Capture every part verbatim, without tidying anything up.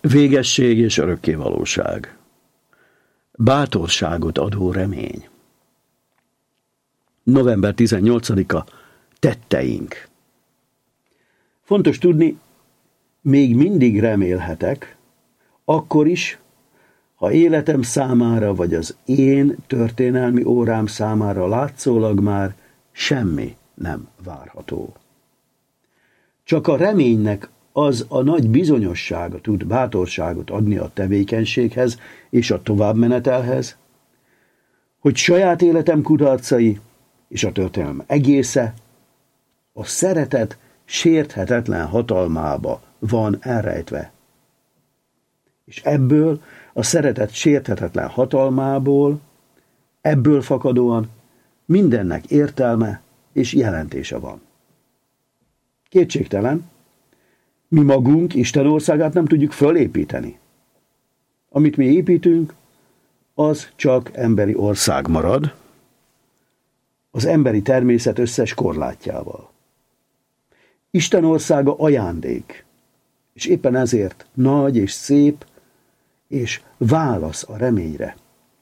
Végesség és örökkévalóság. Bátorságot adó remény. november tizennyolcadika. Tetteink. Fontos tudni, még mindig remélhetek, akkor is, ha életem számára vagy az én történelmi órám számára látszólag már semmi nem várható. Csak a reménynek az a nagy bizonyossága tud bátorságot adni a tevékenységhez és a továbbmenetelhez, hogy saját életem kudarcai és a történelem egésze a szeretet sérthetetlen hatalmába van elrejtve. És ebből a szeretet sérthetetlen hatalmából, ebből fakadóan mindennek értelme és jelentése van. Kétségtelen, mi magunk Isten országát nem tudjuk fölépíteni. Amit mi építünk, az csak emberi ország marad, az emberi természet összes korlátjával. Isten országa ajándék, és éppen ezért nagy és szép, és válasz a reményre.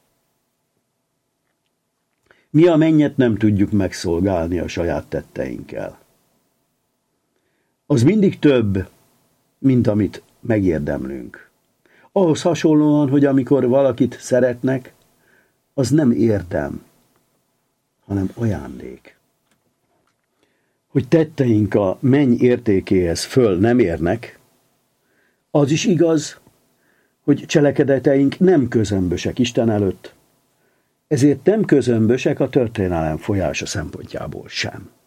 Mi a mennyet nem tudjuk megszolgálni a saját tetteinkkel. Az mindig több, mint amit megérdemlünk. Ahhoz hasonlóan, hogy amikor valakit szeretnek, az nem érdem, hanem ajándék. Hogy tetteink a menny értékéhez föl nem érnek, az is igaz, hogy cselekedeteink nem közömbösek Isten előtt, ezért nem közömbösek a történelem folyása szempontjából sem.